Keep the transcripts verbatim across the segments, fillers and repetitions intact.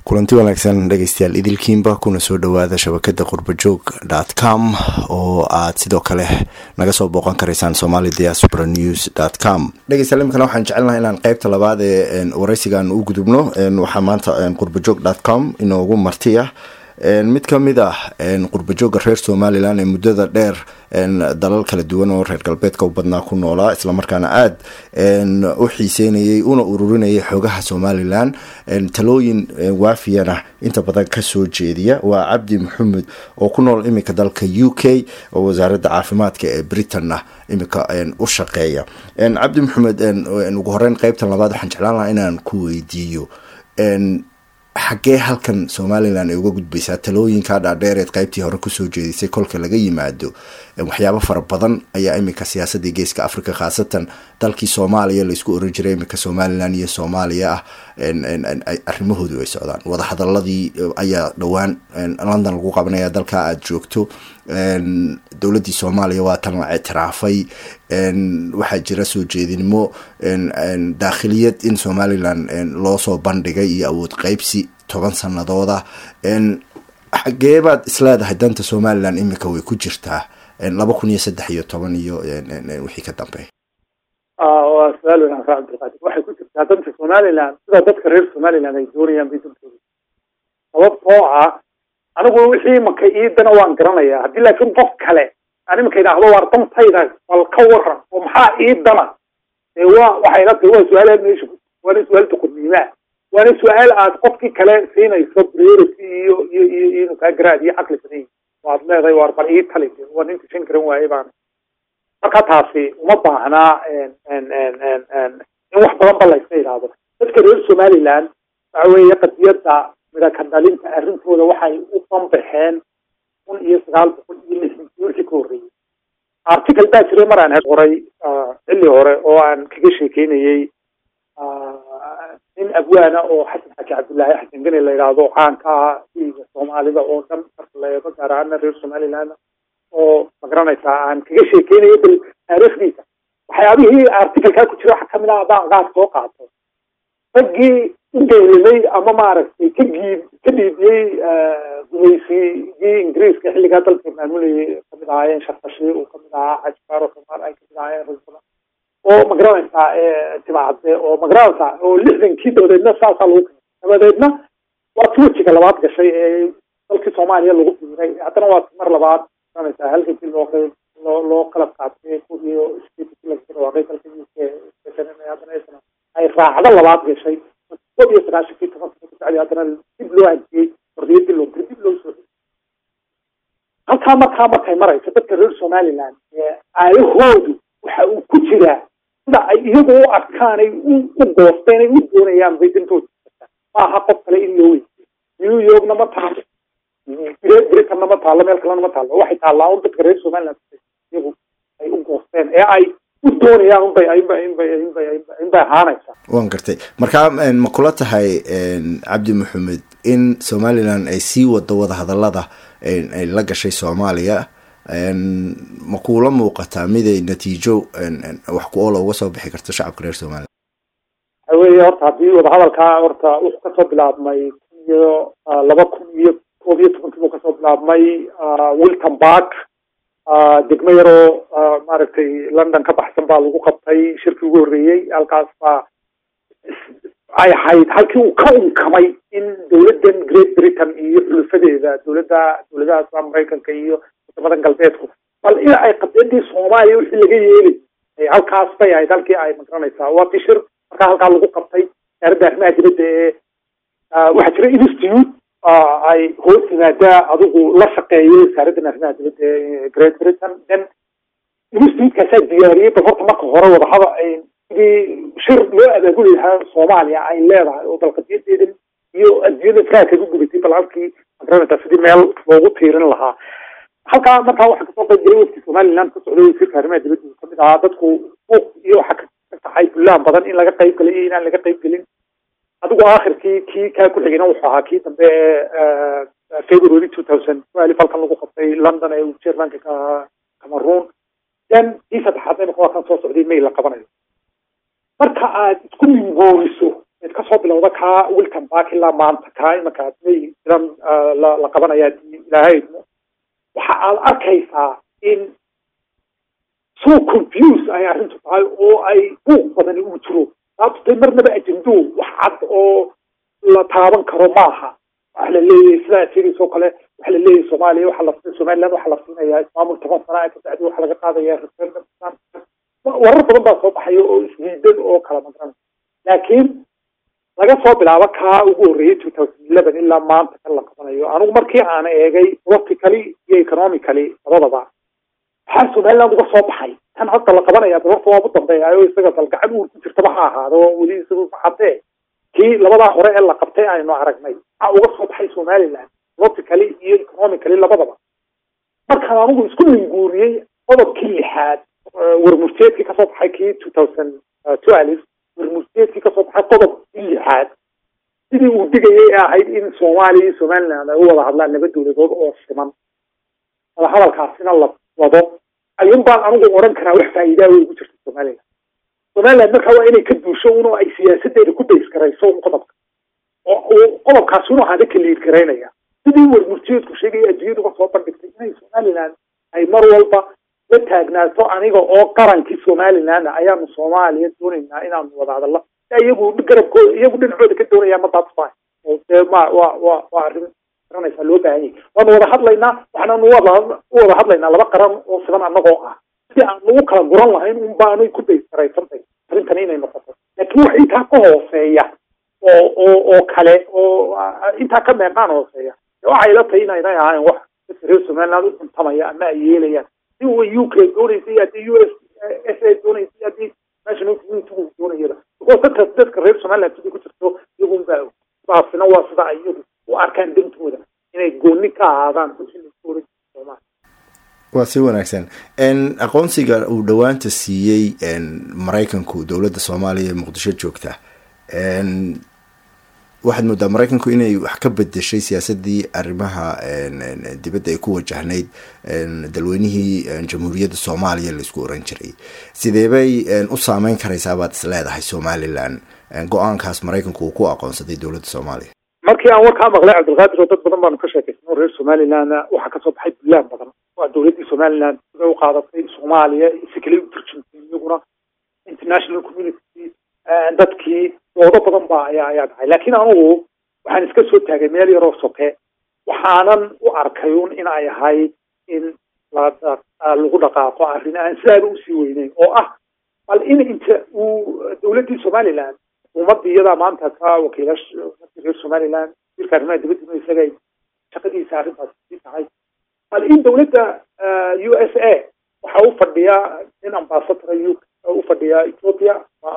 kulanti wanaagsan dhegeystayaal idilkiinba kuna soo dhawaada shabakada qurbajoog dot com oo aad sidoo kale naga soo booqan karaysaan somali diaspora news dot com. dhegeystayaal imkana waxaan jecelnahay inaan qaybta labaad ee waraysigan u gudubno. waxaa maanta qurbajoog dot com inoogu martiya mid ka mid ah qurbajooga reer Somaliland ee muddada dheer dalal kala duwan oo reer galbeedka u badnaa ku noolaa isla markaana aad u xiiseynayay una ururinayay xogaha Somaliland talooyin waafiyana inta badan ka soo jeediya. waa Cabdi Maxamed oo ku nool imika dalka U K oo wasaaradda caafimaadka ee Britain imika u shaqeeya. Cabdi Maxamed ugu horeyn qaybtan labaad waxaan jeclaan lahaa inaan ku weydiiyo xagee halkan Somaliland ay uga gudbaysaa talooyinka dhaadheereed qaybtii hore ku soo jeedisay kolka laga yimaado waxyaabo fara badan ayaa imika siyaasadda geeska Afrika khaasatan dalkii Soomaaliya la isku oran jiray imika Somaliland iyo Soomaaliya ah arrimahoodu ay socdaan. wada hadaladii ayaa dhawaan London lagu qabanaya dalka aad joogto. dowladda Soomaaliya waa tan la ictiraafay. waxaa jira soo jeedinimo daakhiliyad in Somaliland loo soo bandhigay iyo awood qaybsi toban sanadooda. xageebaad isleedahay danta Somaliland imika way ku jirtaa laba kun iyo saddex iyo toban iyo wixii ka dambeeyay? ah waa su'aal weyn Cabdi Qaadir. waxay ku jirtaa danta Somaliland sida dadka reer Somaliland ay doonayaan bidantooda. sababtoo ah anigu wixii marka iidana waan garanayaa haddii laakiin qof kale ani marka yiraahdo war dantayda wal ka waran oo maxaa iidana ee waa waxay la tahay su'aalaad meesha waa su'aal tuqniima waa su'aal aad qofkii kale siinayso priority iyo iyo iyo ka garaad iyo aqli badan waad leedahay war bal ii tali waa inta shan garan waayay baan marka taasi uma baahna en en en en in wax badan bal la iska yiraahdo. dadka reer Somaliland waxa weeye qadiyada midaka dhalinta arrintooda waxay u banbaxeen kun iyo sagaal boqol iyo lixdan wixii ka horreeyay. article baa jiray mar aan qoray xilli hore oo aan kaga sheekeynayay in abwaana oo xasan xaaji cabdullaahi xasan gani la yiraahdo caanka iyo Soomaalida oo dhan marka la eego gaar ahaan reer Somaliland oo magaranaysa aan kaga sheekeynayay bil taariikhdiisa. waxyaabihii article-ka ku jira waxa kamid ah baan qaad soo qaato ragii ingeelay ama maaragtay ka giib ka dhiibiyay gumaysigii Ingiriiska xilligaa dalka maamulayay kamid ahaayeen shaqashii oo kamid ahaa Ajbaro Soomaal ay kamid ahaayeen rasuul oo magaranaysa timaacde oo magaranaysa oo lixdan kii dowladna saasa lagu nabadeedna waa tuujiga labaad gashay ee dalka Soomaaliya lagu fiiray haddana waa mar labaad magaranaysa halkii loo loo loo qalab qaatay iyo isticmaalka waa dalka U K haddana ay raacdo labaad gashay iyo sagaashan kii toban sano haddana dib loo hajiyay qordiyadii loo dib loo soo halkaa markaa markay marayso dadka reer Somaliland aayahoodu waxa uu ku jiraa sida ay iyagu u adkaanay u goosteen u doonayaan baydintooda maaha qof kale in loo weydiiyo New Yorkna ma taalo Britain ma taalo meel kalena ma taalo waxay taalaa un dadka reer Somaliland iyagu ay u goosteen ee ay u doonayaan un bay ay bay bay bay bay haanaysa. waan gartay marka ma kula tahay Cabdi Maxamed in Somaliland ay sii wado wada hadalada ay la gashay Soomaaliya ma kula muuqataa mid ay natiijo wax ku oo uga soo bixi karto shacabka reer Somaliland? awey horta hadii wada hadalka horta uu ka soo bilaabmay iyo laba kun iyo koob iyo toban uu ka soo bilaabmay Wilton Park degmo yaro maaragtay London ka baxsan baa lagu qabtay shirkii ugu horreeyay halkaas baa ay ahayd halkii uu ka unkamay in dowladdan Great Britain iyo xulufadeeda dowladda dowladaha Mareykanka iyo wadamada galbeedku bal in ay qadiyadii Soomaaliya wixii laga yeelay halkaas bay ahayd halkii ay magaranaysaa waa tishir marka halkaa lagu qabtay arrinta arrimaha dibadda ee waxaa jira institute ay hoos yimaada adigu la shaqeeyay wasaaradda arrimaha dibadda ee Great Britain then institute-kaas diyaariyay horta marka hore wadahada ay shir loo abaabuli lahaa Soomaaliya ay leedahay oo dalqadiyadeeda iyo adduunyada Afrika ugu gubatay balcadkii magaranaysa sidii meel loogu tiirin lahaa. halkaa markaa waxa ka soo qayb galay waqti Somaliland ka socday wasiirka arrimaha dibadda kamid ahaa dadku iyo waxa ka taxay bulaan badan in laga qayb galay in aan laga qayb galin adigu aakhirkii kii ka ku xigayna wuxuu ahaa kii dambe February two thousand wali falkan lagu qabtay London ee Chairmanka ka Cameroon dan isa taxadayna waa kan soo socday meel la qabanayo marka aad isku mingooriso kasoo bilowda kaa wilton park ilaa maanta kaa imanka jiran la qabanaya ilaahay waxa aad arkaysaa in so confuse ay arrintu tahay oo ay buuq badan u jiro sababtoo marnaba ajendo wax cad oo la taaban karo maaha waxa la leeyahay sidaa sheegayso kale waxa la leeyahay Soomaaliya waxa la siinay Somaliland waxa la siinayaa ismaamul toban sano ka bacdi waxa laga qaadayaa referendum warar badan baa soo baxay oo isdiidan oo kala madran laakiin laga soo bilaabo kaa ugu horreeyay two thousand eleven ilaa maanta kan la qabanayo anigu markii aan eegay politically iyo economically labadaba waxaa Somaliland uga soo baxay kan hadda la qabanaya dadka waa u dambeeyayo isaga dalgacan uu ku jirta waxa ahaado weli isagu maxadee kii labadaa hore ee la qabtay aynu aragnay waxa uga soo baxay Somaliland politically iyo economically labadaba markaan anigu isku minguuriyey qodobkii lixaad warmurteedkii kasoo baxay kii two thousand twelve warmurteedkii kasoo baxay qodobkii lixaad sidii uu digayay ahayd in Soomaaliya iyo Somaliland ay u wada hadlaan laba dowladood oo siman wada hadalkaasina la wado ayuun baan anigu oran karaa wax faa'iido weyn ku jirta Somaliland Somaliland marka waa inay ka duusho oo ay siyaasadeeda ku beys karayso qodobka oo qodobkaas uu hada kaliir kareynaya sidii warmurteedku sheegay adduunyadu ka soo bandhigtay in Somaliland ay mar walba la taagnaato aniga oo qarankii Somaliland ayaanu Soomaaliya doonaynaa inaan wada hadalno iyagu garabkooda iyagu dhinacooda ka doonaya ma taasbaa oo ma waa waa waa arrin ranaysa loo baahan yahay waanu wada hadlaynaa waxaanu wada wada hadlaynaa laba qaran oo sidan anagoo ah si aan ugu kala guran lahayn un baanay ku beysaraysantay arrintan inay noqoto laakiin wax intaa ka hooseeya oo oo oo kale oo intaa ka meeqaan hooseeya waxay la tahay inay ahaayeen wax reer Somaliland u cuntamaya ama ay yeelayaan si uu U K doonaysay hadii U S A doonaysay hadii national community doonayay oo dadka dadka reer Somaliland ku jirto iyagu baa baafina waa sida ay u arkaan dintooda inay gooni ka aadaan waa si wanaagsan in aqoonsiga uu dhawaanta siiyey Mareykanku dowladda Soomaaliya ee Muqdisho joogta in waxaad moodaa Mareykanku inay wax ka bedeshay siyaasadii arrimaha dibadda ay ku wajahnayd dalweynihii jamhuuriyadda Soomaaliya la isku oran jiray sidee bay u saameyn karaysaa baad isleedahay Somaliland go'aankaas Mareykanku uu ku aqoonsaday dowladda Soomaaliya markii aan warka maqlay Cabdulqaadir dad badan baan ka sheekaysnay reer Somaliland waxa ka soo baxay bilaan badan waa dowladda Somaliland oo qaadatay Soomaaliya si kale u turjumtay iyaguna international community dadkii wada badan baa ayaa ayaa dhacay laakiin anigu waxaan iska soo taagay meel yar oo soke waxaanan u arkay in ay ahayd in la lagu dhaqaaqo arrin aan sidaaba u sii weynayn oo ah bal in inta uu dowladda Somaliland umadiyada maanta ka wakiilash reer Somaliland irkaarna dibadda isaga shaqadiisa arrintaas tahay bal in dowladda U S A waxa uu fadhiyaa in ambassador u fadhiyaa Ethiopia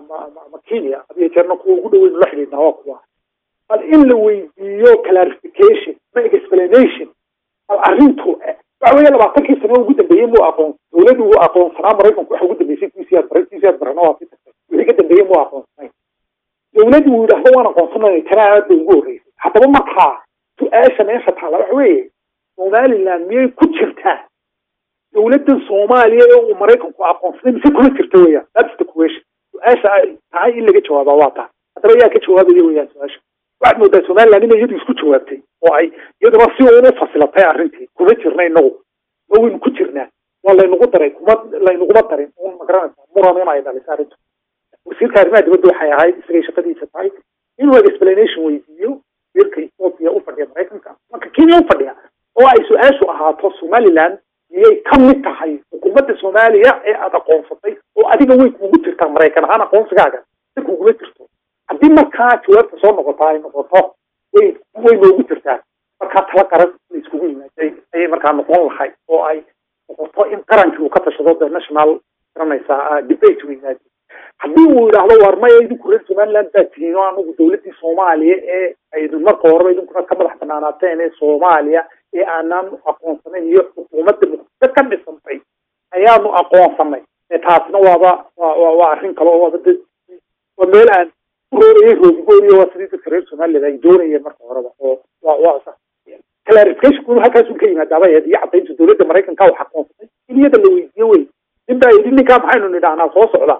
ma Kenya hadii jeerna ku ugu dhaweyn la xiriirna waa kuwa bal in la weydiiyo clarification ma explanation bal arrintu waxa weeye labaatankii sano ugu dambeeyay muu aqoon dowladdu uu aqoonsanaa Mareykanku waxa ugu dambeysay siyaasad baratiisa barana waa wixii ka dambeeyay muu aqoonsanay dowladdu uu yiraahdo waan aqoonsanay tanaad ugu horeysay haddaba markaa su'aasha meesha taala waxa weeye Somaliland miyay ku jirtaa dowladda Soomaaliya oo Mareykanku aqoonsaday mise kuma jirto weeyaan that's the question su'aasha tahay in laga jawaabo waa taa haddaba yaa ka jawaabaya weeyaan su'aasha waxaad moodaa Somaliland inay iyadu isku jawaabtay oo ay iyaduna si uun u fasilatay arrintii kuma jirna inagu oo waynu ku jirnaa waa laynagu daray kuma laynaguma darin uun magaranaysa muran inay dhalisay arrintu wasiirka arrimaha dibadda waxay ahayd isagay shaqadiisa tahay inuu explanation weydiiyo wiilka Ethiopia u fadhiya Mareykanka marka Kenya u fadhiya oo ay su'aashu ahaato Somaliland miyay ka mid tahay xukuumadda Soomaaliya ee aad aqoonsatay oo adiga way kuugu jirtaa Mareykan ahaan aqoonsigaaga si kuuguma jirto haddii markaa jawaabta soo noqoto ay noqoto way way noogu jirtaa markaa tala qaran la iskugu yimaaday ayay markaa noqon lahay oo ay noqoto in qarankii uu ka tashado the national garanaysa debate u yimaado haddii uu yidhaahdo war maya idinku reer Somaliland baa tihiin oo anigu dowladii Soomaaliya ee ay marka horeba idinkuna ka madax banaanaateen ee Soomaaliya ee aanan aqoonsanayn iyo xukuumadda muqdisho ka dhisantay ayaanu aqoonsanay taasna waaba waa waa arrin kale oo wada waa meel aan rooriyay rooggooriyo waa sidii dadka reer Somaliland ay doonayeen marka horeba oo waa waa sax clarification ku halkaas uu ka yimaada bay iyo cadaynta dowladda Mareykanka waxa aqoonsatay in iyada la weydiiyo way inta ay ninka maxaynu nidhahnaa soo socda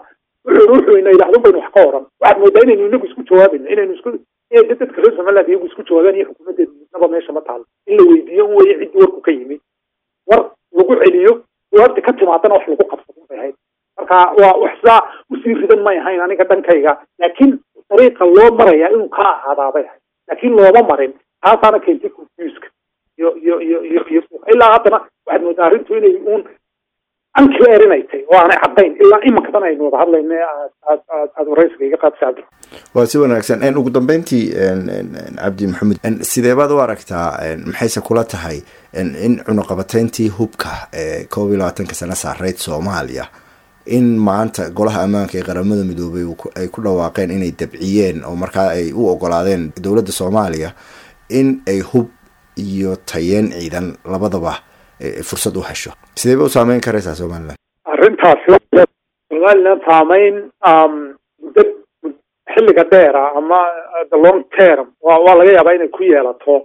wuxuu ina yidhaahdo baynu wax ka oran waxaad moodaa inaynu inagu isku jawaabayno inaynu isku dadka reer somaliland iyagu isku jawaabaan iyo xukuumaddeedu midnaba meesha ma taalo in la weydiiyo un weeye ciddii warku ka yimi war lagu celiyo jawaabta ka timaadana wax lagu qabsado bay ahayd marka waa wax saa usii ridan may ahayn aniga dhankayga laakiin dariiqa loo maraya inuu ka ahaadaabay ahayd laakiin looma marin taasaana keentay confuska iyo iyo iyo iyo iyo ilaa haddana waxaad moodaa arrintu inay uun unclear inay tahay oo aanay caddayn ilaa imanka dan aynu wada hadlayna aad aad aad waraysiga iga qaadsa cabdi waa si wanaagsan ugu dambeyntii cabdi maxamed sidee baad u aragtaa maxayse kula tahay in cunuqabatayntii hubka ee koob iyo labaatanka sano saareyd soomaaliya in maanta golaha ammaanka ee qaramada midoobay ay ku dhawaaqeen inay dabciyeen oo markaa ay u ogolaadeen dowladda soomaaliya in ay hub iyo tayeen ciidan labadaba fursad u hesho sidee ba u saameyn karaysaa somaliland arrintaasi somaliland saameyn muddo xilliga dheera ama the long term waa waa laga yaabaa inay ku yeelato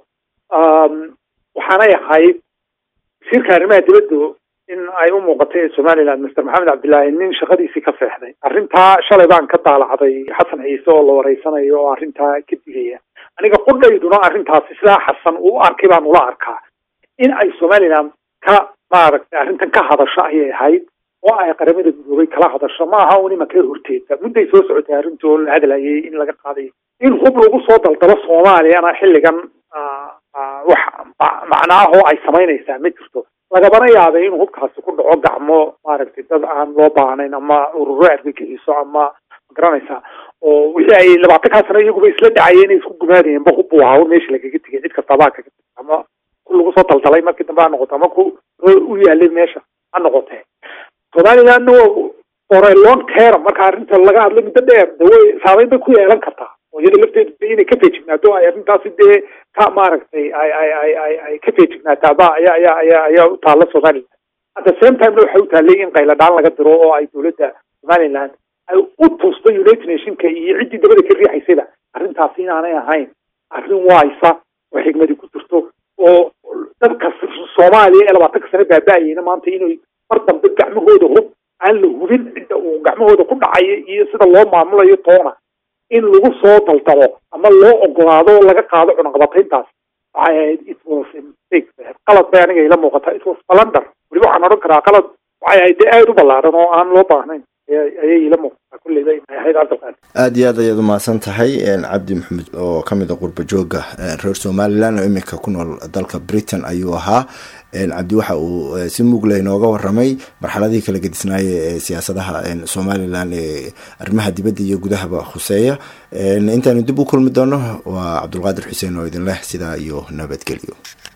waxaanay ahayd wasiirka arrimaha dibadda in ay u muuqatay somaliland mister maxamed cabdillaahi nin shaqadiisii ka seexday arrintaa shalay baan ka daalacday xasan ciise oo la wareysanayo oo arrintaa ka digaya aniga qudhayduna arrintaasi sidaa xasan uu arkay baan ula arkaa in ay somaliland ka maaragtay arrintan ka hadasho ayay ahayd oo ay qaramada midoobay kala hadasho ma aha un imanka horteeda mudday soo socotay arrinta oo la hadlayay in laga qaadayo in hub lagu soo daldalo soomaaliyana xilligan wax macnaah oo ay samaynaysaa ma jirto lagabana yaabay inuu hubkaasi ku dhaco gacmo maaragtay dad aan loo baahnayn ama ururo argagixiso ama magaranaysaa oo wixii ay labaatankaa sano iyaguba isla dhacayeen inay isku gumaadayeen ba hub buu ahaa meesha lagaga tegay cid kastabaa kaga tegay ama ku lagu soo daldalay markii dambe ha noqoto ama ku u yaalay meesha ha noqotee somalilandna for a long term marka arrinta laga hadlo muddo dheer de way saameyn bay ku yeelan kartaa oo iyada lafteedu inay ka feejignaato ay arrintaasi dee ka maaragtay ay ay ay ay ay ka feejignaataaba ayaa ayaa ayaa ayaa u taalla somaliland at the same time waxay u taallay in qayladhaan laga diro oo ay dowladda somaliland ay u tusto united nationka iyo ciddii dabada ka riixaysayba arrintaasi inaanay ahayn arrin waysa oo xigmadi ku jirto oo dadka soomaaliya ee labaatanka sano baaba-ayeyna maanta inay mar dambe gacmahooda hub aan la hubin cidda uu gacmahooda ku dhacayo iyo sida loo maamulayo toona in lagu soo daldalo ama loo ogolaado laga qaado cunaqabatayntaas waxay ahayd it was a mistake qalad bay aniga ila muuqata it was blunder weliba waxaan odhan karaa qalad waxay ahayd dee aada u ballaaran oo aan loo baahnayn ayay ila muuqataa kulleyda inay ahayd cabdiqaadir aada iyo aad ayaad umahadsan tahay cabdi maxamed oo kamid a qurba jooga reer somaliland oo iminka ku nool dalka britain ayuu ahaa cabdi waxa uu si mugleh nooga waramay marxaladihii kala gedisnaaye ee siyaasadaha somaliland ee arrimaha dibadda iyo gudahaba khuseeya intaanu dib u kulmi doono waa cabdulqaadir xuseen oo idin leh sidaa iyo nabadgelyo.